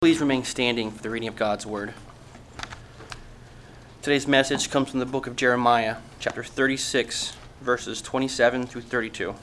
Please remain standing for the reading of God's Word. Today's message comes from the book of Jeremiah, chapter 36, verses 27 through 32.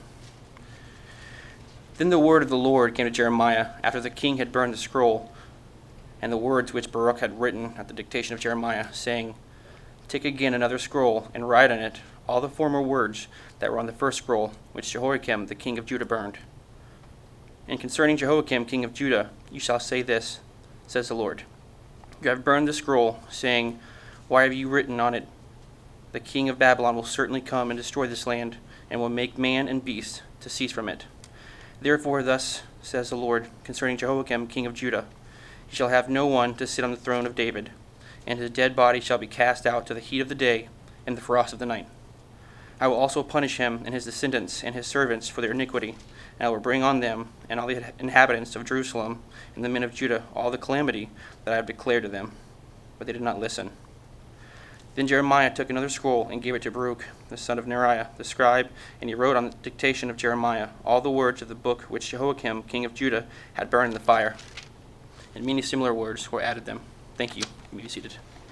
Then the word of the Lord came to Jeremiah after the king had burned the scroll, and the words which Baruch had written at the dictation of Jeremiah, saying, "Take again another scroll, and write on it all the former words that were on the first scroll, which Jehoiakim the king of Judah burned. And concerning Jehoiakim king of Judah, you shall say this, says the Lord. You have burned the scroll, saying, Why have you written on it? The king of Babylon will certainly come and destroy this land, and will make man and beast to cease from it. Therefore thus says the Lord concerning Jehoiakim king of Judah, he shall have no one to sit on the throne of David, and his dead body shall be cast out to the heat of the day and the frost of the night. I will also punish him and his descendants and his servants for their iniquity, and I will bring on them and all the inhabitants of Jerusalem and the men of Judah all the calamity that I have declared to them. But they did not listen. Then Jeremiah took another scroll and gave it to Baruch, the son of Neriah, the scribe, and he wrote on the dictation of Jeremiah all the words of the book which Jehoiakim, king of Judah, had burned in the fire. And many similar words were added them. Thank you. You may be seated.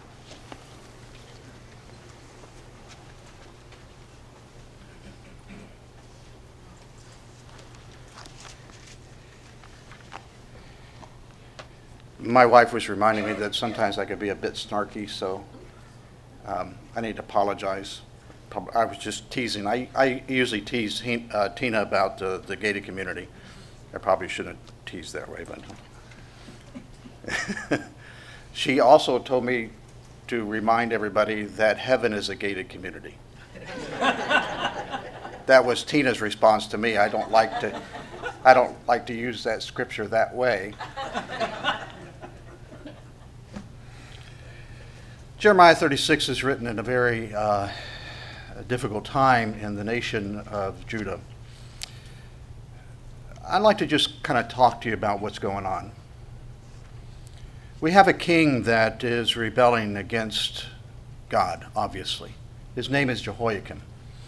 My wife was reminding me that sometimes I could be a bit snarky, so I need to apologize. I was just teasing. I usually tease Tina about the gated community. I probably shouldn't tease that way, but she also told me to remind everybody that heaven is a gated community. That was Tina's response to me. I don't like to use that scripture that way. Jeremiah 36 is written in a very difficult time in the nation of Judah. I'd like to just kind of talk to you about what's going on. We have a king that is rebelling against God, obviously. His name is Jehoiakim.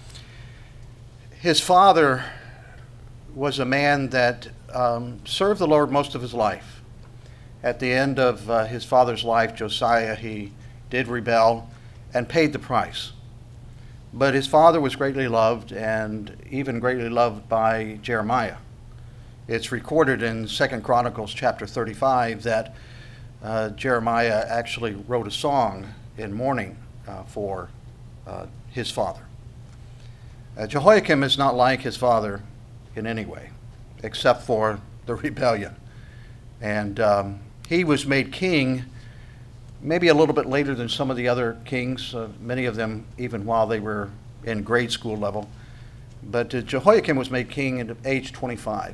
His father was a man that served the Lord most of his life. At the end of his father's life, Josiah, he did rebel and paid the price. But his father was greatly loved, and even greatly loved by Jeremiah. It's recorded in 2 Chronicles chapter 35 that Jeremiah actually wrote a song in mourning for his father. Jehoiakim is not like his father in any way, except for the rebellion. And he was made king maybe a little bit later than some of the other kings, many of them even while they were in grade school level. But Jehoiakim was made king at age 25.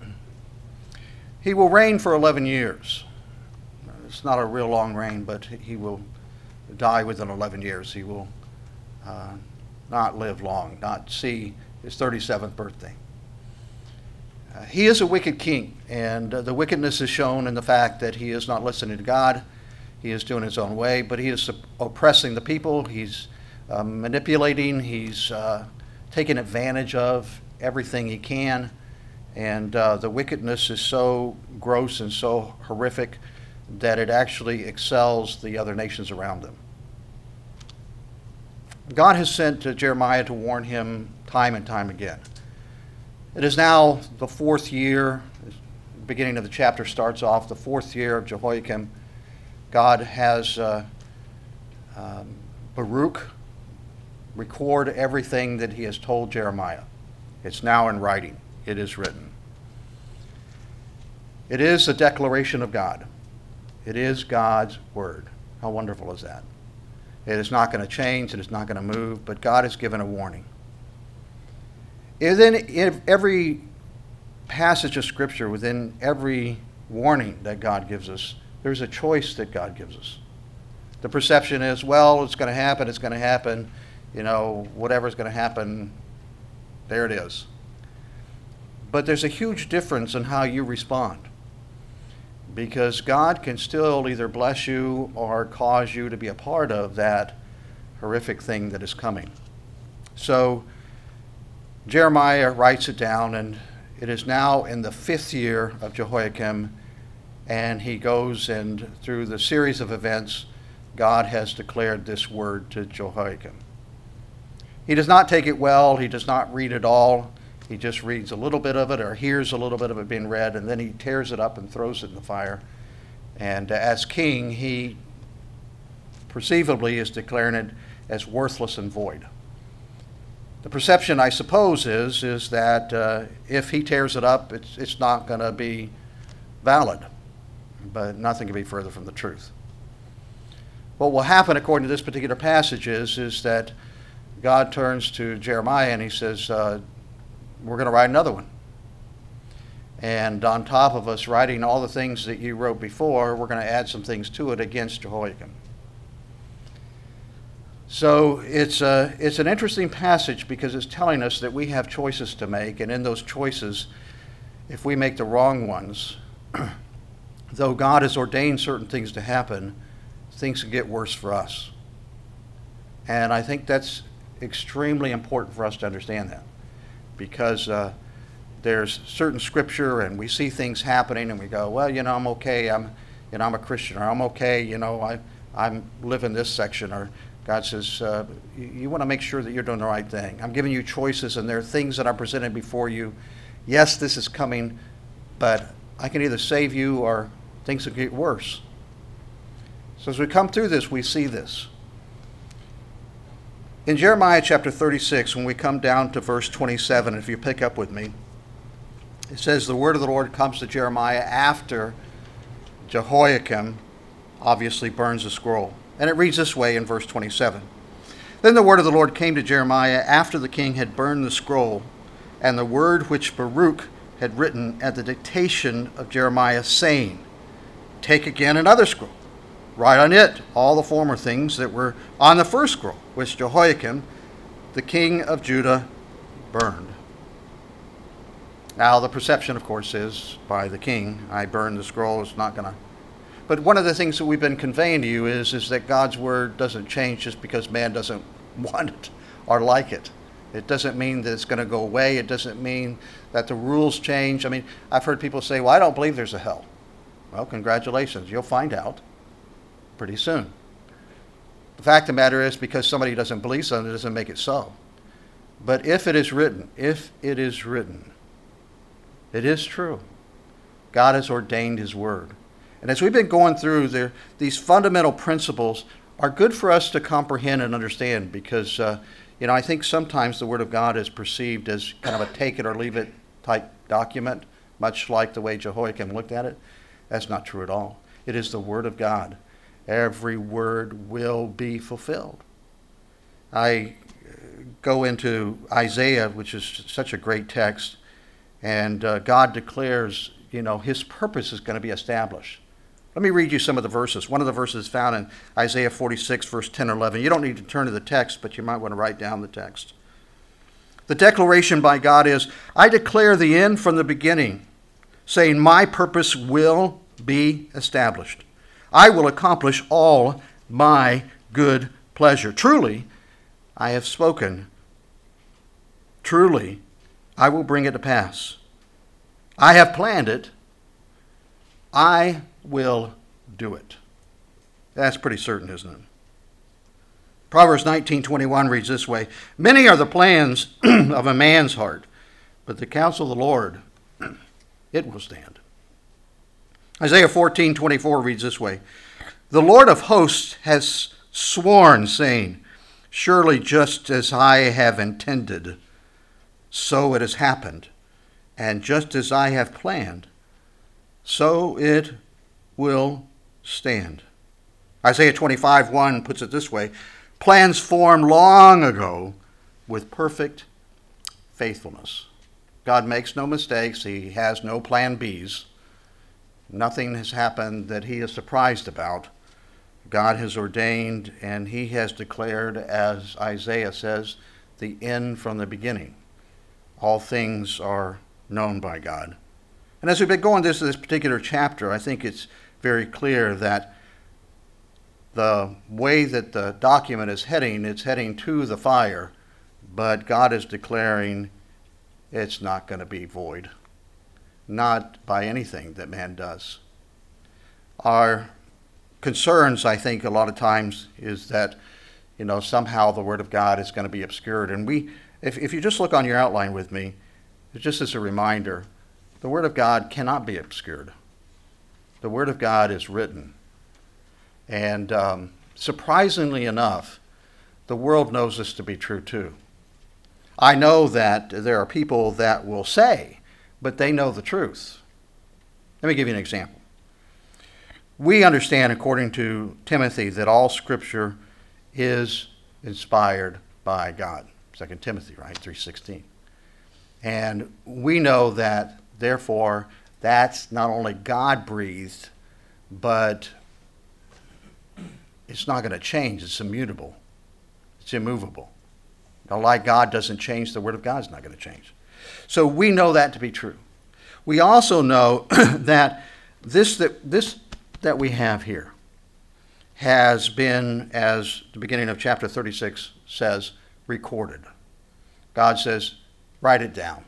He will reign for 11 years. It's not a real long reign, but he will die within 11 years. He will not live long, not see his 37th birthday. He is a wicked king, and the wickedness is shown in the fact that he is not listening to God. He is doing his own way, but he is oppressing the people. He's manipulating. He's taking advantage of everything he can. And the wickedness is so gross and so horrific that it actually excels the other nations around them. God has sent Jeremiah to warn him time and time again. It is now the fourth year. The beginning of the chapter starts off the fourth year of Jehoiakim. God has Baruch record everything that he has told Jeremiah. It's now in writing. It is written. It is a declaration of God. It is God's word. How wonderful is that? It is not going to change. It is not going to move, but God has given a warning. In every passage of Scripture, within every warning that God gives us, there's a choice that God gives us. The perception is, well, it's going to happen, whatever's going to happen, there it is. But there's a huge difference in how you respond, because God can still either bless you or cause you to be a part of that horrific thing that is coming. So Jeremiah writes it down, and it is now in the 5th year of Jehoiakim, And he goes, and through the series of events, God has declared this word to Jehoiakim. He does not take it well. He does not read it all. He just reads a little bit of it or hears a little bit of it being read, and then he tears it up and throws it in the fire. And as king, he perceivably is declaring it as worthless and void. The perception, I suppose, is that if he tears it up, it's not going to be valid. But nothing can be further from the truth. What will happen, according to this particular passage, is that God turns to Jeremiah and he says, we're going to write another one. And on top of us writing all the things that you wrote before, we're going to add some things to it against Jehoiakim. So it's an interesting passage because it's telling us that we have choices to make, and in those choices, if we make the wrong ones, though God has ordained certain things to happen, things can get worse for us. And I think that's extremely important for us to understand that, because there's certain scripture and we see things happening and we go, well, I'm okay. I'm a Christian, or I'm okay. I'm living this section, or God says, you want to make sure that you're doing the right thing. I'm giving you choices, and there are things that I'm presenting before you. Yes, this is coming, but I can either save you or things will get worse. So as we come through this, we see this. In Jeremiah chapter 36, when we come down to verse 27, if you pick up with me, it says, the word of the Lord comes to Jeremiah after Jehoiakim obviously burns the scroll. And it reads this way in verse 27. Then the word of the Lord came to Jeremiah after the king had burned the scroll, and the word which Baruch had written at the dictation of Jeremiah, saying, take again another scroll, write on it all the former things that were on the first scroll, which Jehoiakim, the king of Judah, burned. Now the perception, of course, is by the king, I burned the scroll, it's not going to. But one of the things that we've been conveying to you is that God's word doesn't change just because man doesn't want it or like it. It doesn't mean that it's going to go away. It doesn't mean that the rules change. I mean, I've heard people say, well, I don't believe there's a hell. Well, congratulations. You'll find out pretty soon. The fact of the matter is, because somebody doesn't believe something, it doesn't make it so. But if it is written, it is true. God has ordained his word. And as we've been going through, these fundamental principles are good for us to comprehend and understand, because I think sometimes the Word of God is perceived as kind of a take it or leave it type document, much like the way Jehoiakim looked at it. That's not true at all. It is the Word of God. Every word will be fulfilled. I go into Isaiah, which is such a great text, and God declares, his purpose is going to be established. Let me read you some of the verses. One of the verses is found in Isaiah 46, verse 10 or 11. You don't need to turn to the text, but you might want to write down the text. The declaration by God is, I declare the end from the beginning, saying, my purpose will be established. I will accomplish all my good pleasure. Truly, I have spoken. Truly, I will bring it to pass. I have planned it. I will do it. That's pretty certain, isn't it? Proverbs 19:21 reads this way, many are the plans of a man's heart, but the counsel of the Lord, it will stand. Isaiah 14:24 reads this way, the Lord of hosts has sworn, saying, surely just as I have intended, so it has happened, and just as I have planned, so it will stand. Isaiah 25:1 puts it this way, plans formed long ago with perfect faithfulness. God makes no mistakes. He has no plan Bs. Nothing has happened that he is surprised about. God has ordained, and he has declared, as Isaiah says, the end from the beginning. All things are known by God. And as we've been going through this particular chapter, I think it's very clear that the way that the document is heading, it's heading to the fire, but God is declaring it's not going to be void. Not by anything that man does. Our concerns, I think, a lot of times is that, somehow the Word of God is going to be obscured. And if you just look on your outline with me, just as a reminder, the Word of God cannot be obscured. The Word of God is written. And surprisingly enough, the world knows this to be true too. I know that there are people that will say, but they know the truth. Let me give you an example. We understand, according to Timothy, that all Scripture is inspired by God. 2 Timothy, right? 3:16. And we know that, therefore, that's not only God-breathed, but it's not going to change. It's immutable. It's immovable. Like God doesn't change, the Word of God is not going to change. So we know that to be true. We also know that this that we have here has been, as the beginning of chapter 36 says, recorded. God says, write it down.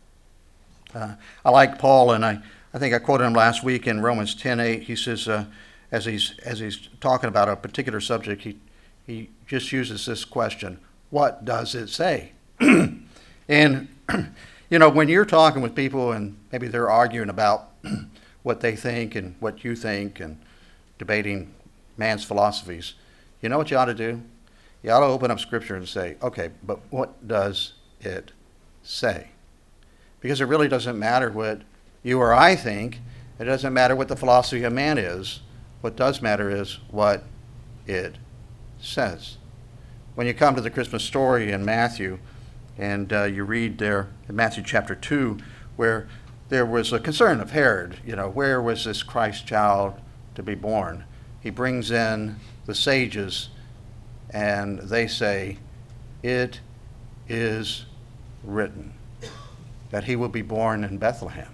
I like Paul, and I think I quoted him last week in Romans 10:8. He says, as he's talking about a particular subject, he just uses this question: what does it say? And when you're talking with people and maybe they're arguing about what they think and what you think and debating man's philosophies, you know what you ought to do? You ought to open up Scripture and say, okay, but what does it say? Because it really doesn't matter what you or I think. It doesn't matter what the philosophy of man is. What does matter is what it says. When you come to the Christmas story in Matthew, and you read there in Matthew chapter 2, where there was a concern of Herod, where was this Christ child to be born? He brings in the sages, and they say, it is written that he will be born in Bethlehem.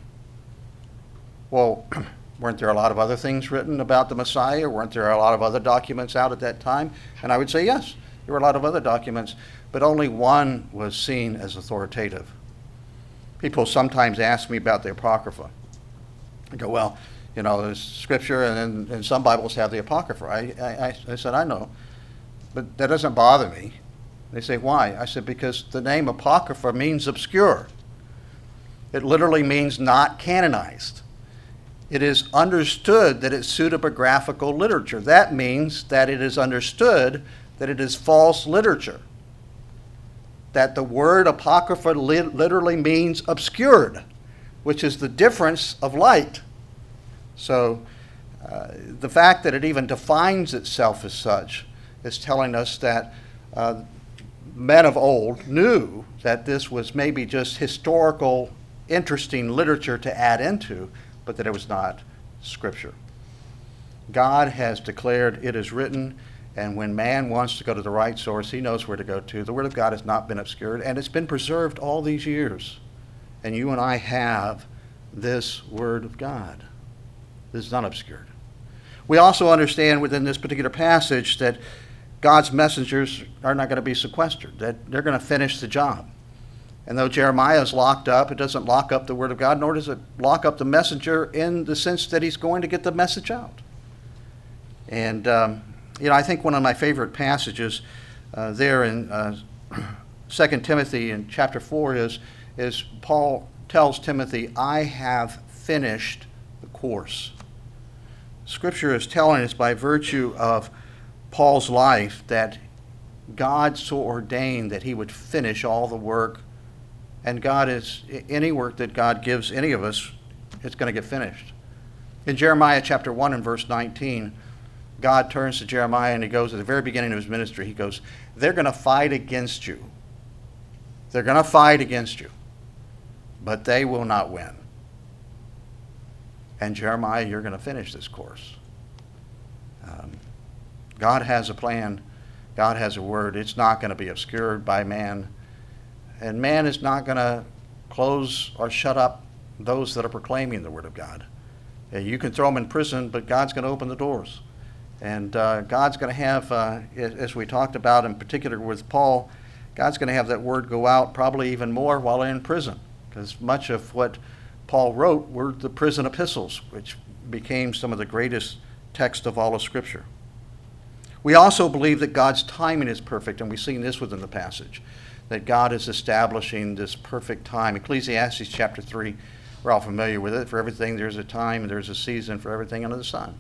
Well, weren't there a lot of other things written about the Messiah? Weren't there a lot of other documents out at that time? And I would say yes, there were a lot of other documents, but only one was seen as authoritative. People sometimes ask me about the Apocrypha. I go, well, there's Scripture, and some Bibles have the Apocrypha. I said, I know, but that doesn't bother me. They say, why? I said, because the name Apocrypha means obscure. It literally means not canonized. It is understood that it's pseudepigraphical literature. That means that it is understood that it is false literature. That the word Apocrypha literally means obscured, which is the difference of light. So the fact that it even defines itself as such is telling us that men of old knew that this was maybe just historical, interesting literature to add into, but that it was not Scripture. God has declared it is written, and when man wants to go to the right source, he knows where to go to. The Word of God has not been obscured, and it's been preserved all these years. And you and I have this Word of God. This is not obscured. We also understand within this particular passage that God's messengers are not going to be sequestered, that they're going to finish the job. And though Jeremiah is locked up, it doesn't lock up the Word of God, nor does it lock up the messenger in the sense that he's going to get the message out. And, I think one of my favorite passages there in 2 Timothy in chapter 4 is Paul tells Timothy, I have finished the course. Scripture is telling us by virtue of Paul's life that God so ordained that he would finish all the work. And any work that God gives any of us, it's going to get finished. In Jeremiah chapter 1 and verse 19, God turns to Jeremiah and he goes, at the very beginning of his ministry, he goes, they're going to fight against you. They're going to fight against you, but they will not win. And Jeremiah, you're going to finish this course. God has a plan. God has a word. It's not going to be obscured by man. And man is not going to close or shut up those that are proclaiming the Word of God. You can throw them in prison, but God's going to open the doors. And God's going to have, as we talked about in particular with Paul, God's going to have that word go out probably even more while in prison. Because much of what Paul wrote were the prison epistles, which became some of the greatest text of all of Scripture. We also believe that God's timing is perfect, and we've seen this within the passage, that God is establishing this perfect time. Ecclesiastes chapter 3, we're all familiar with it. For everything there's a time and there's a season for everything under the sun.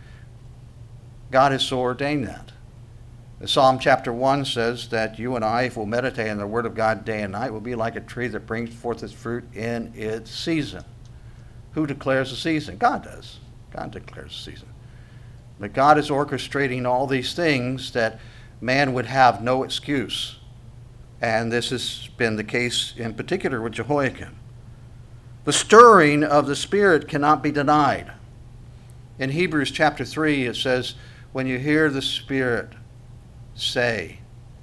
God has so ordained that. Psalm chapter 1 says that you and I, if we'll meditate on the Word of God day and night, will be like a tree that brings forth its fruit in its season. Who declares the season? God does. God declares the season. But God is orchestrating all these things that man would have no excuse. And this has been the case in particular with Jehoiakim. The stirring of the Spirit cannot be denied. In Hebrews chapter 3, it says, when you hear the Spirit say,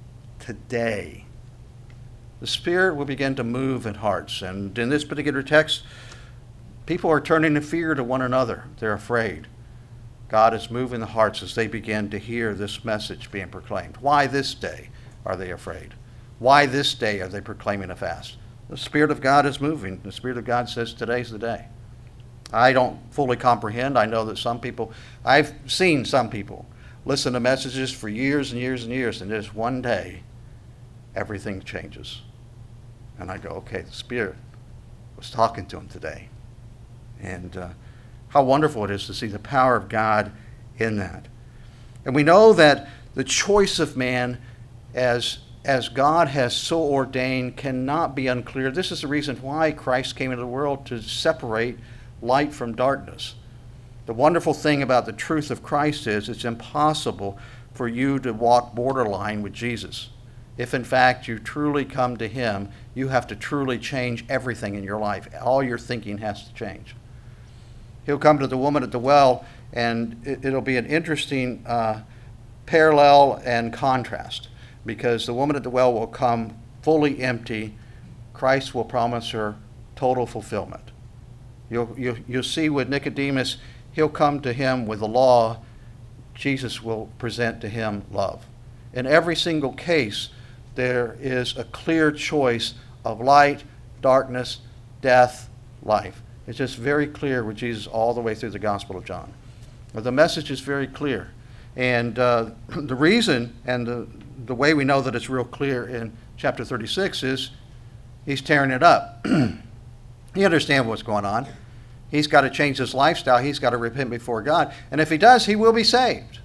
today, the Spirit will begin to move in hearts. And in this particular text, people are turning in fear to one another. They're afraid. God is moving the hearts as they begin to hear this message being proclaimed. Why this day are they afraid? Why this day are they proclaiming a fast? The Spirit of God is moving. The Spirit of God says today's the day. I don't fully comprehend. I know that some people, I've seen some people listen to messages for years and years and years, and just one day, everything changes. And I go, okay, the Spirit was talking to him today. And how wonderful it is to see the power of God in that. And we know that the choice of man, as God has so ordained, cannot be unclear. This is the reason why Christ came into the world, to separate light from darkness. The wonderful thing about the truth of Christ is it's impossible for you to walk borderline with Jesus. If in fact you truly come to him, you have to truly change everything in your life. All your thinking has to change. He'll come to the woman at the well, and it'll be an interesting parallel and contrast, because the woman at the well will come fully empty. Christ will promise her total fulfillment. You'll see with Nicodemus, he'll come to him with the law. Jesus will present to him love. In every single case, there is a clear choice of light, darkness, death, life. It's just very clear with Jesus all the way through the Gospel of John. But the message is very clear. And the reason and the way we know that it's real clear in chapter 36 is he's tearing it up. He understands what's going on. He's got to change his lifestyle. He's got to repent before God. And if he does, he will be saved.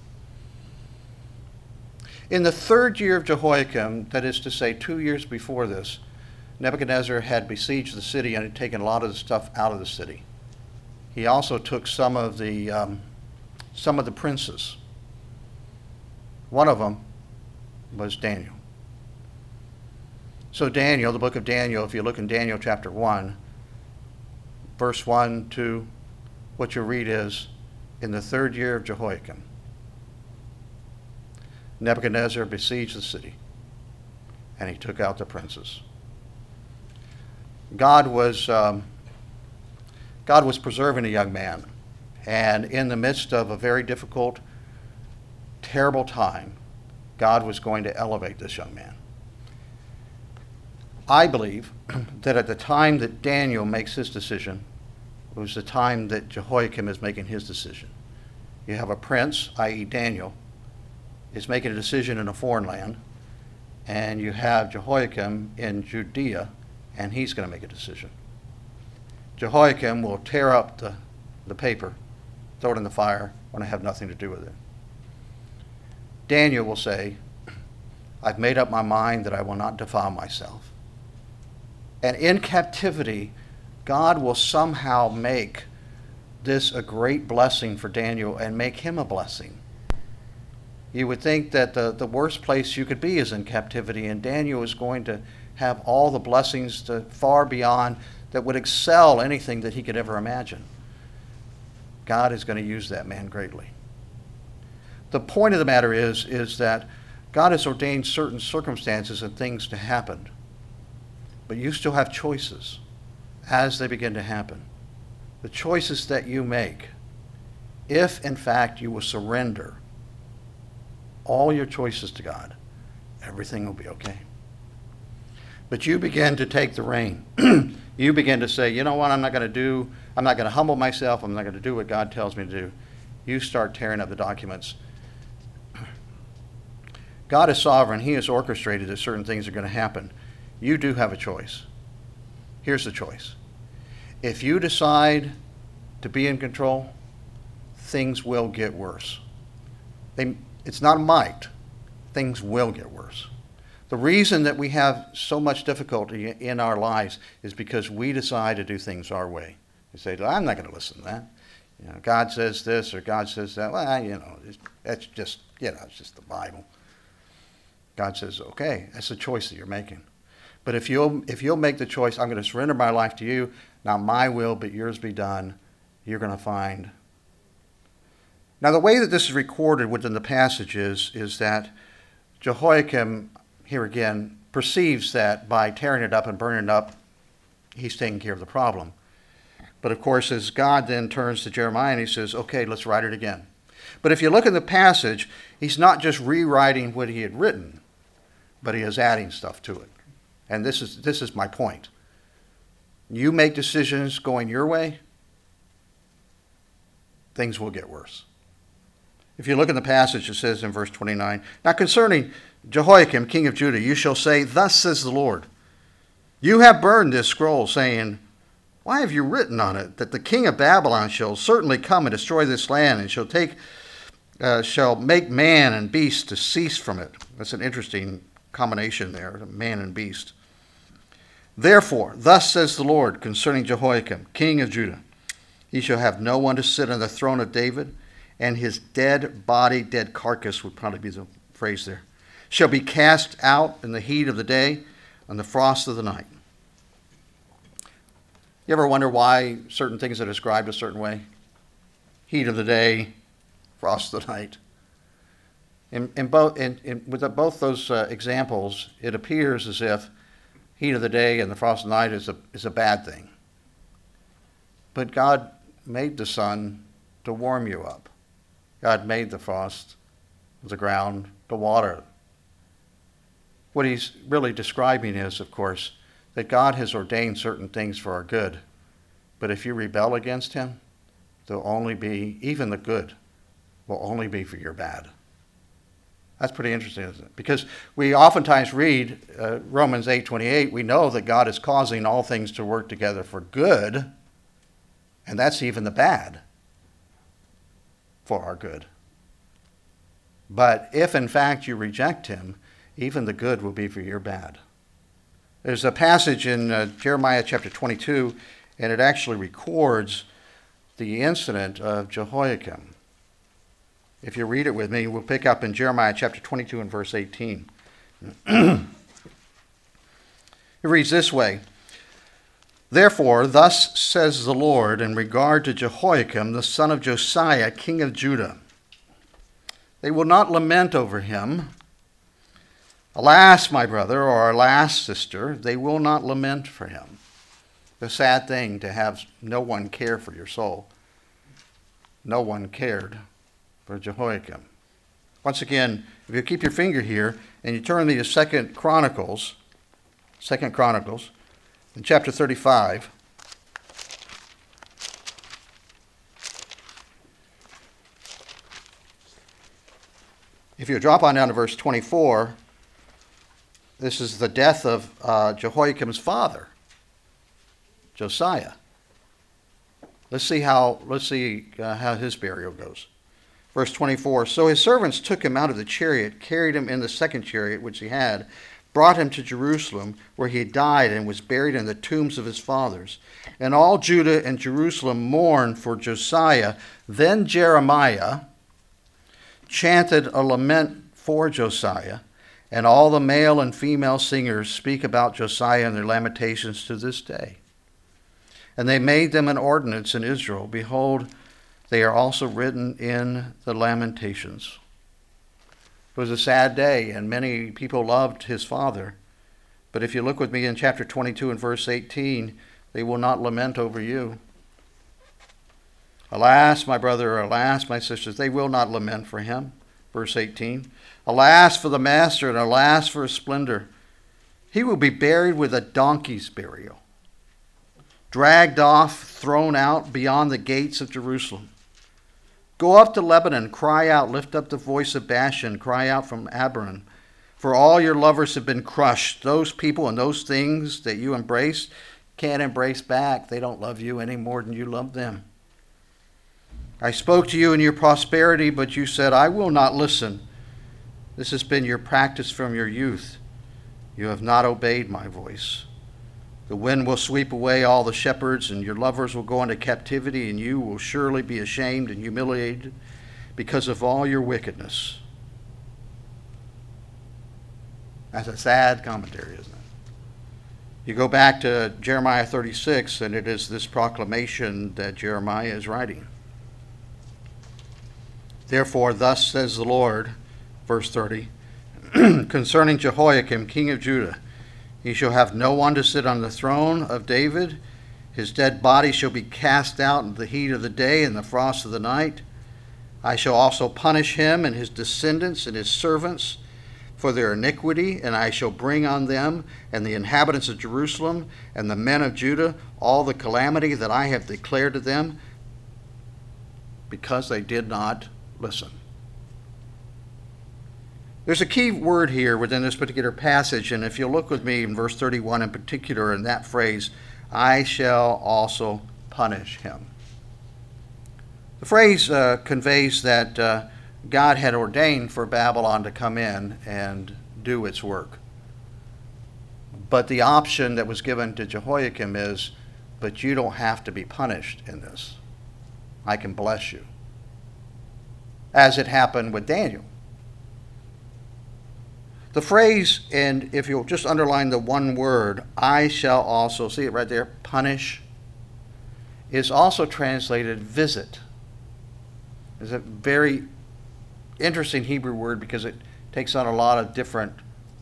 In the third year of Jehoiakim, that is to say 2 years before this, Nebuchadnezzar had besieged the city and had taken a lot of the stuff out of the city. He also took some of the princes. One of them was Daniel. So Daniel, the book of Daniel, if you look in Daniel chapter 1, verse 1 to what you read is, in the third year of Jehoiakim, Nebuchadnezzar besieged the city, and he took out the princes. God was preserving a young man, and in the midst of a very difficult, terrible time, God was going to elevate this young man. I believe that at the time that Daniel makes his decision, it was the time that Jehoiakim is making his decision. You have a prince, i.e. Daniel, is making a decision in a foreign land, and you have Jehoiakim in Judea, and he's going to make a decision. Jehoiakim will tear up the paper, throw it in the fire, want to have nothing to do with it. Daniel will say, I've made up my mind that I will not defile myself. And in captivity, God will somehow make this a great blessing for Daniel and make him a blessing. You would think that the worst place you could be is in captivity, and Daniel is going to have all the blessings far beyond that would excel anything that he could ever imagine. God is going to use that man greatly. The point of the matter is that God has ordained certain circumstances and things to happen, but you still have choices as they begin to happen. The choices that you make, if in fact you will surrender all your choices to God, everything will be okay. But you begin to take the rein. You begin to say, you know what, I'm not going to humble myself. I'm not going to do what God tells me to do. You start tearing up the documents. God is sovereign. He has orchestrated that certain things are going to happen. You do have a choice. Here's the choice. If you decide to be in control, things will get worse. It's not a might. Things will get worse. The reason that we have so much difficulty in our lives is because we decide to do things our way. We say, I'm not going to listen to that. God says this or God says that. Well, that's just, it's just the Bible. God says, okay, that's the choice that you're making. But if you'll make the choice, I'm going to surrender my life to you, not my will, but yours be done, you're going to find. Now, the way that this is recorded within the passage is that Jehoiakim, here again, perceives that by tearing it up and burning it up, he's taking care of the problem. But of course, as God then turns to Jeremiah and he says, okay, let's write it again. But if you look in the passage, he's not just rewriting what he had written, but he is adding stuff to it. And this is my point. You make decisions going your way, things will get worse. If you look in the passage, it says in verse 29, now concerning Jehoiakim, king of Judah, you shall say, thus says the Lord, you have burned this scroll, saying, why have you written on it that the king of Babylon shall certainly come and destroy this land, and shall make man and beast to cease from it? That's an interesting combination there, man and beast. Therefore, thus says the Lord concerning Jehoiakim, king of Judah, he shall have no one to sit on the throne of David, and his dead body, dead carcass would probably be the phrase there, shall be cast out in the heat of the day and the frost of the night. You ever wonder why certain things are described a certain way? Heat of the day, frost of the night. With both those examples, it appears as if heat of the day and the frost of the night is a bad thing. But God made the sun to warm you up. God made the frost, the ground, the water. What he's really describing is, of course, that God has ordained certain things for our good. But if you rebel against him, they'll only be, even the good, will only be for your bad. That's pretty interesting, isn't it? Because we oftentimes read Romans 8:28, we know that God is causing all things to work together for good, and that's even the bad for our good. But if in fact you reject him, even the good will be for your bad. There's a passage in Jeremiah chapter 22, and it actually records the incident of Jehoiakim. If you read it with me, we'll pick up in Jeremiah chapter 22 and verse 18. It reads this way, therefore, thus says the Lord in regard to Jehoiakim, the son of Josiah, king of Judah. They will not lament over him. Alas, my brother, or alas, sister, they will not lament for him. The sad thing to have no one care for your soul. No one cared for Jehoiakim. Once again, if you keep your finger here and you turn to 2 Chronicles, in chapter 35, if you drop on down to verse 24, this is the death of Jehoiakim's father, Josiah. Let's see how his burial goes. Verse 24, so his servants took him out of the chariot, carried him in the second chariot which he had, brought him to Jerusalem, where he died and was buried in the tombs of his fathers. And all Judah and Jerusalem mourned for Josiah. Then Jeremiah chanted a lament for Josiah, and all the male and female singers speak about Josiah in their lamentations to this day. And they made them an ordinance in Israel. Behold, they are also written in the Lamentations. It was a sad day, and many people loved his father. But if you look with me in chapter 22 and verse 18, they will not lament over you. Alas, my brother, or alas, my sisters, they will not lament for him. Verse 18, alas for the master, and alas for his splendor. He will be buried with a donkey's burial, dragged off, thrown out beyond the gates of Jerusalem. Go up to Lebanon, cry out, lift up the voice of Bashan, cry out from Abarim. For all your lovers have been crushed. Those people and those things that you embraced can't embrace back. They don't love you any more than you love them. I spoke to you in your prosperity, but you said, I will not listen. This has been your practice from your youth. You have not obeyed my voice. The wind will sweep away all the shepherds, and your lovers will go into captivity, and you will surely be ashamed and humiliated because of all your wickedness. That's a sad commentary, isn't it? You go back to Jeremiah 36, and it is this proclamation that Jeremiah is writing. Therefore, thus says the Lord, verse 30, concerning Jehoiakim, king of Judah, he shall have no one to sit on the throne of David. His dead body shall be cast out in the heat of the day and the frost of the night. I shall also punish him and his descendants and his servants for their iniquity, and I shall bring on them and the inhabitants of Jerusalem and the men of Judah all the calamity that I have declared to them, because they did not listen. There's a key word here within this particular passage, and if you'll look with me in verse 31 in particular, in that phrase, I shall also punish him. The phrase conveys that God had ordained for Babylon to come in and do its work. But the option that was given to Jehoiakim is, but you don't have to be punished in this. I can bless you. As it happened with Daniel. The phrase, and if you'll just underline the one word, I shall also, see it right there, punish, is also translated visit. It's a very interesting Hebrew word because it takes on a lot of different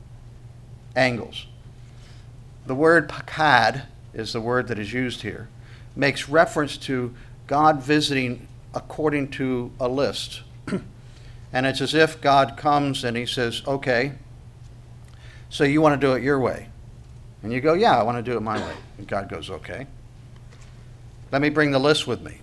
angles. The word pakad is the word that is used here. Makes reference to God visiting according to a list. And it's as if God comes and he says, okay, so you want to do it your way. And you go, yeah, I want to do it my way. And God goes, okay. Let me bring the list with me.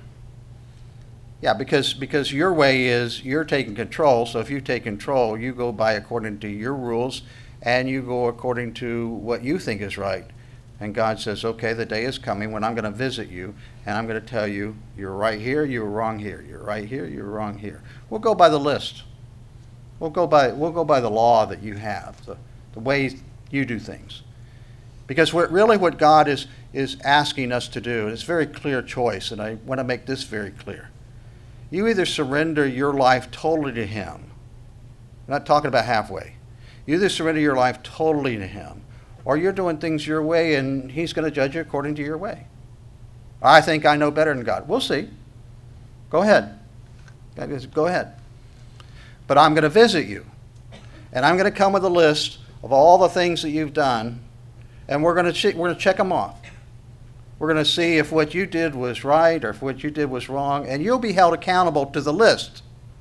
Yeah, because your way is you're taking control. So if you take control, you go by according to your rules and you go according to what you think is right. And God says, okay, the day is coming when I'm going to visit you and I'm going to tell you, you're right here, you were wrong here. You're right here, you're wrong here. We'll go by the list. We'll go by the law that you have, the way you do things. Because what God is asking us to do, and it's a very clear choice, and I want to make this very clear. You either surrender your life totally to him. I'm not talking about halfway. You either surrender your life totally to him, or you're doing things your way and he's going to judge you according to your way. I think I know better than God. We'll see. Go ahead. Go ahead. But I'm going to visit you. And I'm going to come with a list of all the things that you've done, and we're going to check them off. We're going to see if what you did was right or if what you did was wrong, and you'll be held accountable to the list.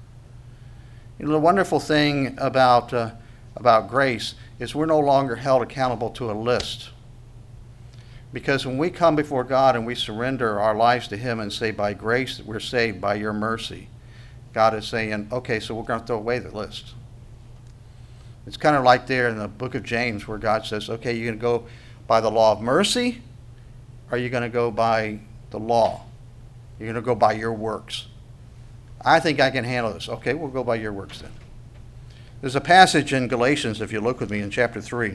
You know, the wonderful thing about grace is we're no longer held accountable to a list. Because when we come before God and we surrender our lives to him and say, by grace we're saved by your mercy, God is saying, okay, so we're going to throw away the list. It's kind of like there in the book of James where God says, okay, you're going to go by the law of mercy, or are you going to go by the law? You're going to go by your works. I think I can handle this. Okay, we'll go by your works then. There's a passage in Galatians, if you look with me, in chapter 3.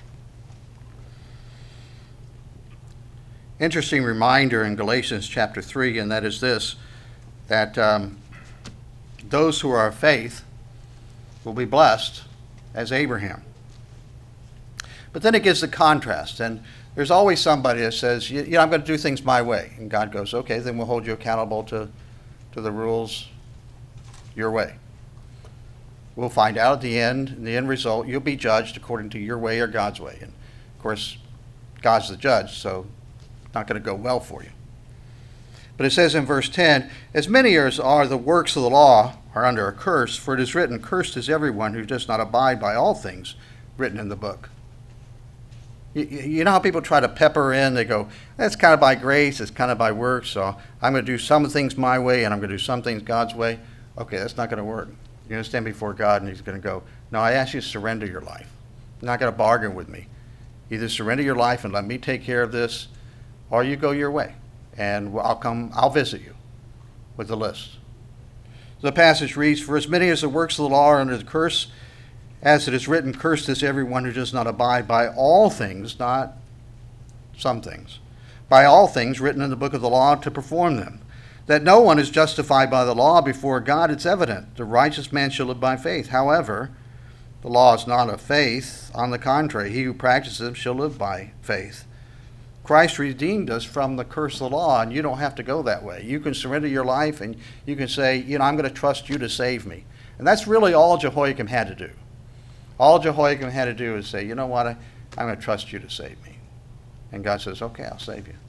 Interesting reminder in Galatians chapter 3, and that is this, that those who are of faith will be blessed as Abraham. But then it gives the contrast, and there's always somebody that says, I'm going to do things my way. And God goes, okay, then we'll hold you accountable to the rules your way. We'll find out at the end, in the end result, you'll be judged according to your way or God's way. And of course, God's the judge, so it's not going to go well for you. But it says in verse 10, as many as are the works of the law are under a curse, for it is written, cursed is everyone who does not abide by all things written in the book. You know how people try to pepper in, they go, that's kind of by grace, it's kind of by works, so I'm going to do some things my way and I'm going to do some things God's way. Okay, that's not going to work. You're going to stand before God and he's going to go, no, I ask you to surrender your life. You're not going to bargain with me. Either surrender your life and let me take care of this, or you go your way. And I'll visit you with the list. The passage reads, for as many as the works of the law are under the curse, as it is written, cursed is everyone who does not abide by all things, not some things, by all things written in the book of the law to perform them. That no one is justified by the law before God, it's evident. The righteous man shall live by faith. However, the law is not of faith. On the contrary, he who practices them shall live by faith. Christ redeemed us from the curse of the law, and you don't have to go that way. You can surrender your life, and you can say, I'm going to trust you to save me. And that's really all Jehoiakim had to do. All Jehoiakim had to do is say, you know what, I'm going to trust you to save me. And God says, okay, I'll save you.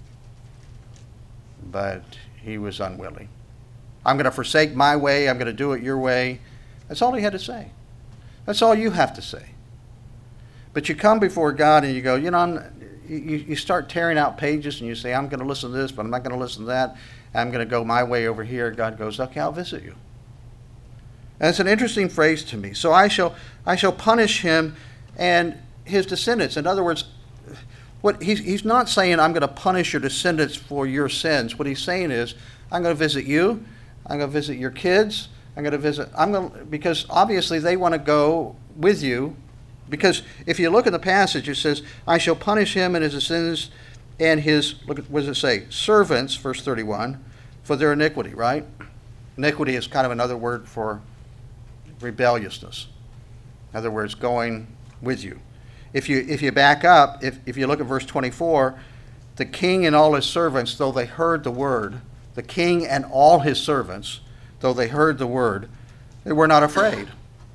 But he was unwilling. I'm going to forsake my way. I'm going to do it your way. That's all he had to say. That's all you have to say. But you come before God and you go, you start tearing out pages and you say, I'm going to listen to this, but I'm not going to listen to that. I'm going to go my way over here. God goes, okay, I'll visit you. And it's an interesting phrase to me. So I shall punish him and his descendants. In other words, what he's not saying I'm going to punish your descendants for your sins. What he's saying is I'm going to visit you. I'm going to visit your kids. Because obviously they want to go with you. Because if you look at the passage, it says, I shall punish him and his descendants and his, look at, what does it say? Servants, verse 31, for their iniquity, right? Iniquity is kind of another word for rebelliousness. In other words, going with you. If you back up, if you look at verse 24, the king and all his servants, though they heard the word, the king and all his servants, though they heard the word, they were not afraid.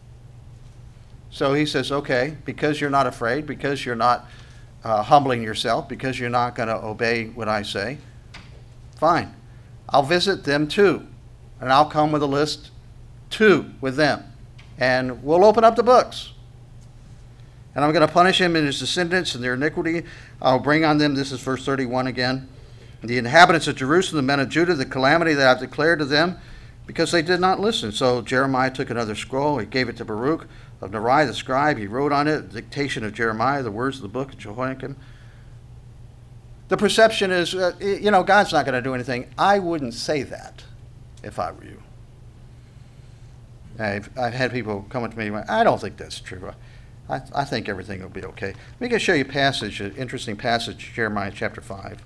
So he says, okay, because you're not afraid, because you're not humbling yourself, because you're not going to obey what I say, fine. I'll visit them too. And I'll come with a list too with them. And we'll open up the books. And I'm going to punish him and his descendants and their iniquity. I'll bring on them, this is verse 31 again, the inhabitants of Jerusalem, the men of Judah, the calamity that I've declared to them, because they did not listen. So Jeremiah took another scroll. He gave it to Baruch of Neriah the scribe. He wrote on it, the dictation of Jeremiah, the words of the book of Jehoiakim. The perception is, God's not going to do anything. I wouldn't say that if I were you. I've had people come up to me, I don't think that's true. I think everything will be okay. Let me just show you a passage, an interesting passage, Jeremiah chapter 5.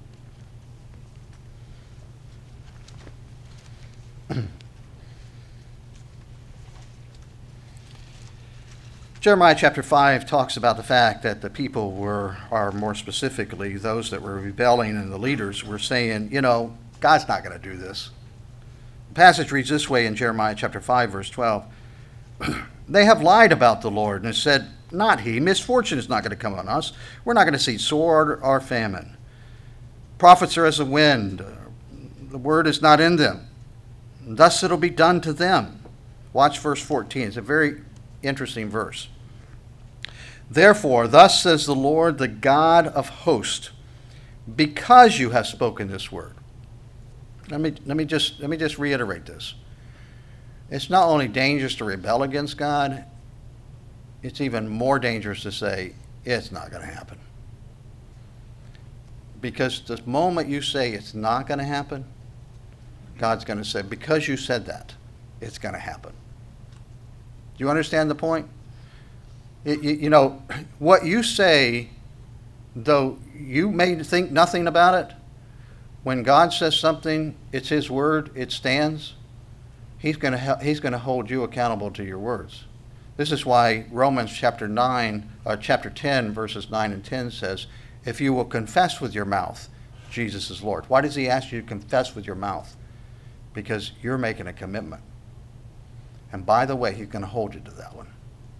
Jeremiah chapter 5 talks about the fact that the people are more specifically those that were rebelling, and the leaders were saying, God's not going to do this. The passage reads this way in Jeremiah chapter 5, verse 12. They have lied about the Lord and said, not he. Misfortune is not going to come on us. We're not going to see sword or famine. Prophets are as a wind. The word is not in them. Thus it'll be done to them. Watch verse 14. It's a very interesting verse. Therefore, thus says the Lord, the God of hosts, because you have spoken this word. Let me just reiterate this. It's not only dangerous to rebel against God, it's even more dangerous to say it's not going to happen. Because the moment you say it's not going to happen, God's going to say, because you said that, it's going to happen. Do you understand the point? What you say, though you may think nothing about it, when God says something, it's his word, it stands. He's going to hold you accountable to your words. This is why Romans chapter 10, verses 9 and 10 says, if you will confess with your mouth Jesus is Lord. Why does he ask you to confess with your mouth? Because you're making a commitment. And by the way, he's going to hold you to that one.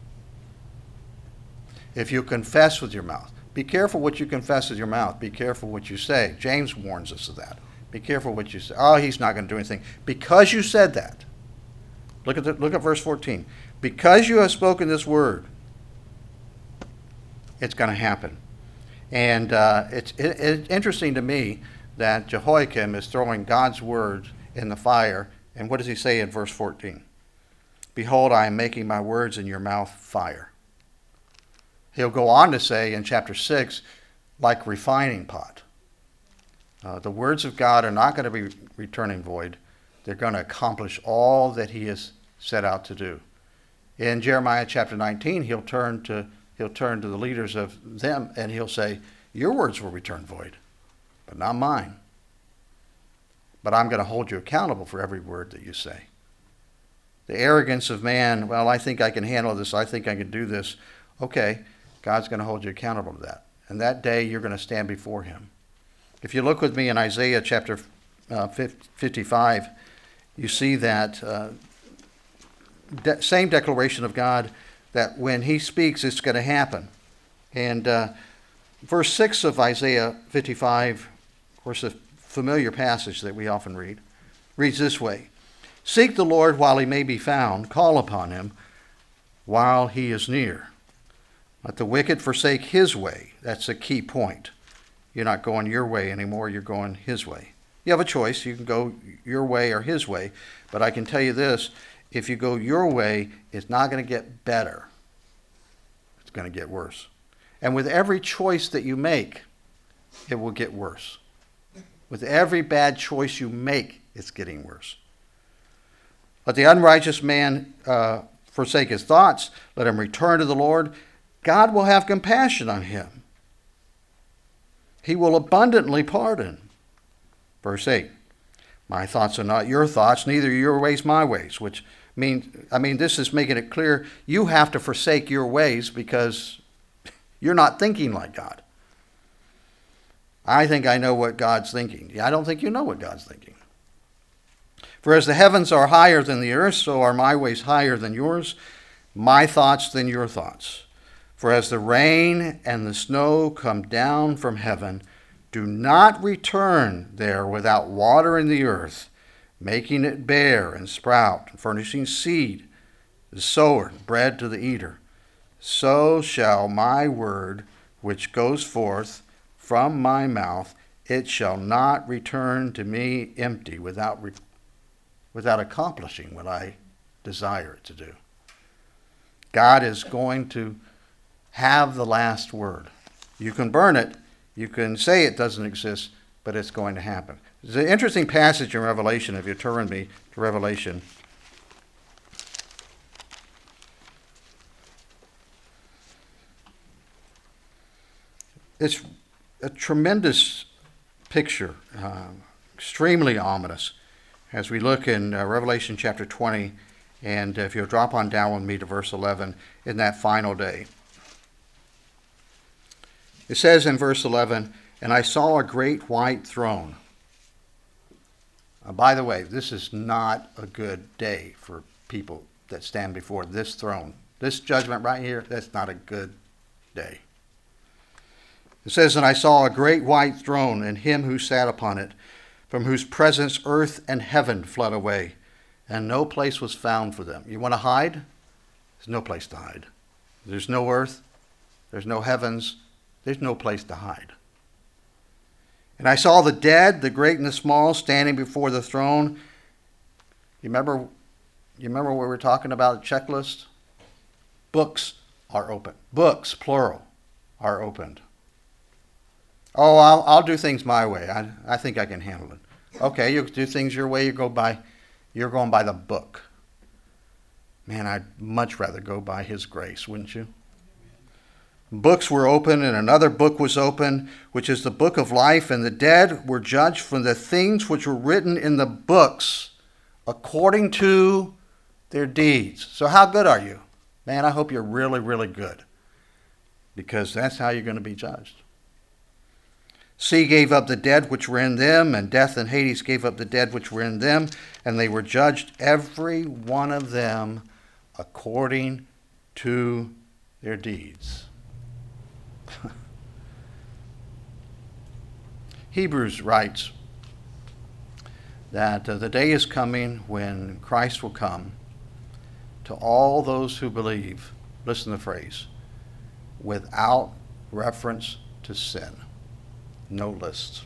If you confess with your mouth, be careful what you confess with your mouth. Be careful what you say. James warns us of that. Be careful what you say. Oh, he's not going to do anything. Because you said that. Look at verse 14. Because you have spoken this word, it's going to happen. And it's interesting to me that Jehoiakim is throwing God's words in the fire. And what does he say in verse 14? Behold, I am making my words in your mouth fire. He'll go on to say in chapter 6, like refining pot. The words of God are not going to be returning void. They're going to accomplish all that he has set out to do. In Jeremiah chapter 19, he'll turn to the leaders of them and he'll say, your words will return void, but not mine. But I'm going to hold you accountable for every word that you say. The arrogance of man, well, I think I can handle this. I think I can do this. Okay, God's going to hold you accountable to that. And that day you're going to stand before him. If you look with me in Isaiah chapter 55, you see that same declaration of God that when he speaks, it's going to happen. And verse 6 of Isaiah 55, of course, a familiar passage that we often read, reads this way. Seek the Lord while he may be found. Call upon him while he is near. Let the wicked forsake his way. That's a key point. You're not going your way anymore. You're going his way. You have a choice. You can go your way or his way. But I can tell you this. If you go your way, it's not going to get better. It's going to get worse. And with every choice that you make, it will get worse. With every bad choice you make, it's getting worse. Let the unrighteous man forsake his thoughts. Let him return to the Lord. God will have compassion on him. He will abundantly pardon. Verse 8. My thoughts are not your thoughts, neither are your ways my ways. Which means, this is making it clear you have to forsake your ways because you're not thinking like God. I think I know what God's thinking. I don't think you know what God's thinking. For as the heavens are higher than the earth, so are my ways higher than yours, my thoughts than your thoughts. For as the rain and the snow come down from heaven, do not return there without watering the earth, making it bear and sprout, and furnishing seed to the sower and bread to the eater. So shall my word which goes forth from my mouth, it shall not return to me empty without accomplishing what I desire it to do. God is going to have the last word. You can burn it. You can say it doesn't exist, but it's going to happen. There's an interesting passage in Revelation, if you turn me to Revelation. It's a tremendous picture, extremely ominous, as we look in Revelation chapter 20, and if you'll drop on down with me to verse 11, in that final day. It says in verse 11, and I saw a great white throne. By the way, this is not a good day for people that stand before this throne. This judgment right here, that's not a good day. It says, and I saw a great white throne, and him who sat upon it, from whose presence earth and heaven fled away, and no place was found for them. You want to hide? There's no place to hide. There's no earth. There's no heavens. There's no place to hide. And I saw the dead, the great and the small, standing before the throne. You remember what we were talking about, a checklist? Books are open. Books, plural, are opened. Oh, I'll do things my way. I think I can handle it. Okay, you do things your way. You're going by the book. Man, I'd much rather go by his grace, wouldn't you? Books were open, and another book was open, which is the book of life, and the dead were judged from the things which were written in the books according to their deeds. So how good are you? Man, I hope you're really, really good, because that's how you're going to be judged. Sea gave up the dead which were in them, and death and Hades gave up the dead which were in them, and they were judged, every one of them, according to their deeds. Hebrews writes that the day is coming when Christ will come to all those who believe, listen to the phrase, without reference to sin. No lists.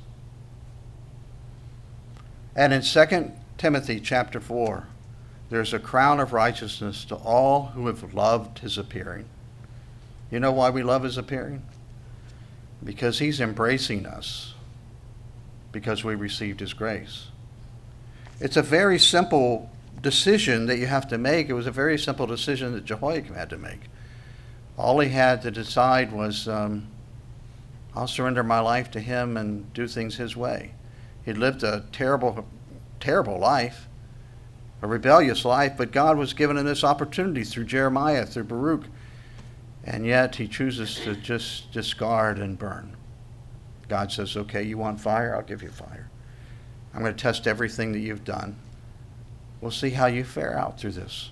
And in 2 Timothy chapter 4, there's a crown of righteousness to all who have loved his appearing. You know why we love his appearing? Because he's embracing us, because we received his grace. It's a very simple decision that you have to make. It was a very simple decision that Jehoiakim had to make. All he had to decide was, I'll surrender my life to him and do things his way. He'd lived a terrible, terrible life, a rebellious life, but God was giving him this opportunity through Jeremiah, through Baruch, and yet he chooses to just discard and burn. God says, okay, you want fire? I'll give you fire. I'm going to test everything that you've done. We'll see how you fare out through this.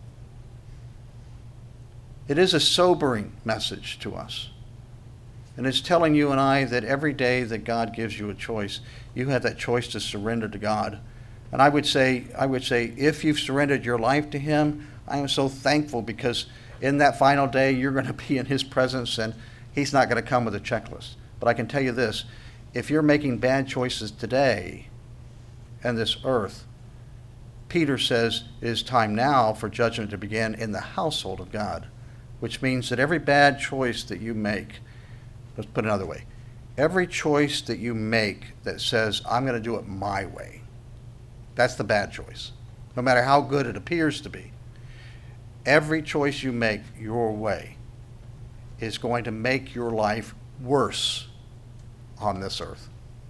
It is a sobering message to us. And it's telling you and I that every day that God gives you a choice, you have that choice to surrender to God. And I would say, if you've surrendered your life to him, I am so thankful, because in that final day, you're going to be in his presence, and he's not going to come with a checklist. But I can tell you this, if you're making bad choices today on this earth, Peter says it is time now for judgment to begin in the household of God, which means that every bad choice that you make, let's put it another way, every choice that you make that says, I'm going to do it my way, that's the bad choice, no matter how good it appears to be. Every choice you make your way is going to make your life worse on this earth.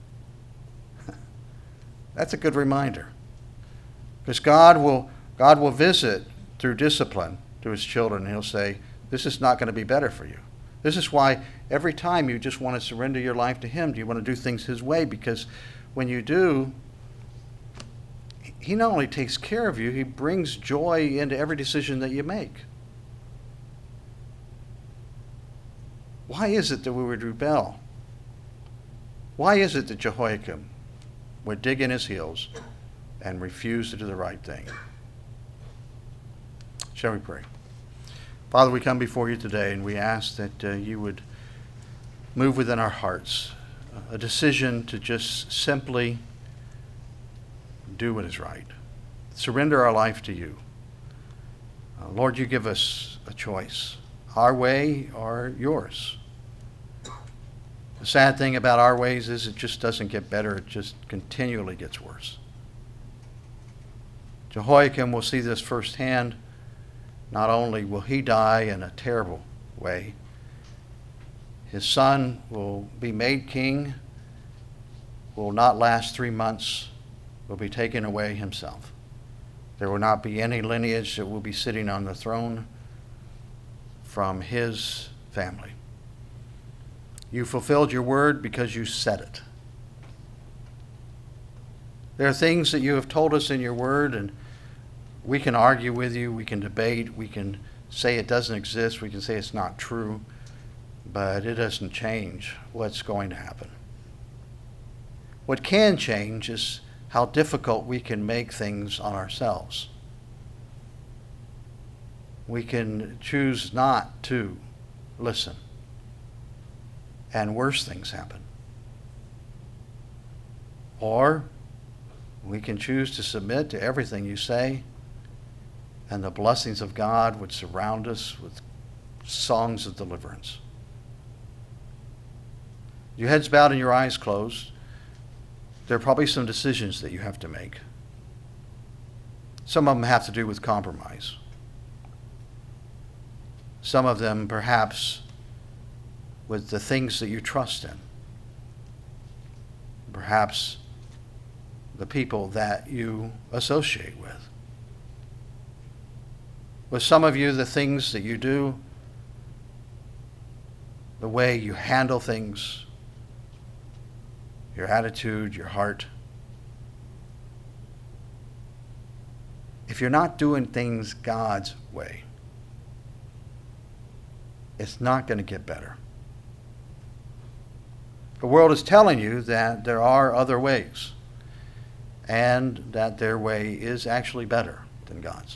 That's a good reminder. Because God will visit through discipline to his children, and he'll say, this is not going to be better for you. This is why every time you just want to surrender your life to him, do you want to do things his way? Because when you do, he not only takes care of you, he brings joy into every decision that you make. Why is it that we would rebel? Why is it that Jehoiakim would dig in his heels and refuse to do the right thing? Shall we pray? Father, we come before you today, and we ask that you would move within our hearts a decision to just simply do what is right. Surrender our life to you. Lord, you give us a choice, our way or yours. The sad thing about our ways is it just doesn't get better, it just continually gets worse. Jehoiakim will see this firsthand. Not only will he die in a terrible way, his son will be made king, will not last 3 months, will be taken away himself. There will not be any lineage that will be sitting on the throne from his family. You fulfilled your word because you said it. There are things that you have told us in your word, and we can argue with you, we can debate, we can say it doesn't exist, we can say it's not true, but it doesn't change what's going to happen. What can change is how difficult we can make things on ourselves. We can choose not to listen, and worse things happen. Or we can choose to submit to everything you say, and the blessings of God would surround us with songs of deliverance. Your heads bowed and your eyes closed. There are probably some decisions that you have to make. Some of them have to do with compromise. Some of them perhaps with the things that you trust in. Perhaps the people that you associate with. With some of you, the things that you do, the way you handle things, your attitude, your heart. If you're not doing things God's way, it's not going to get better. The world is telling you that there are other ways, and that their way is actually better than God's.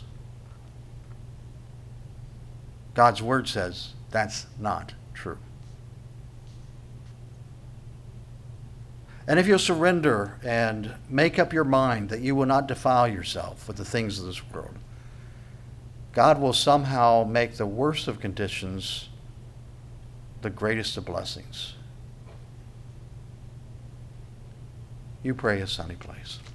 God's word says that's not true. And if you'll surrender and make up your mind that you will not defile yourself with the things of this world, God will somehow make the worst of conditions the greatest of blessings. You pray a sunny place.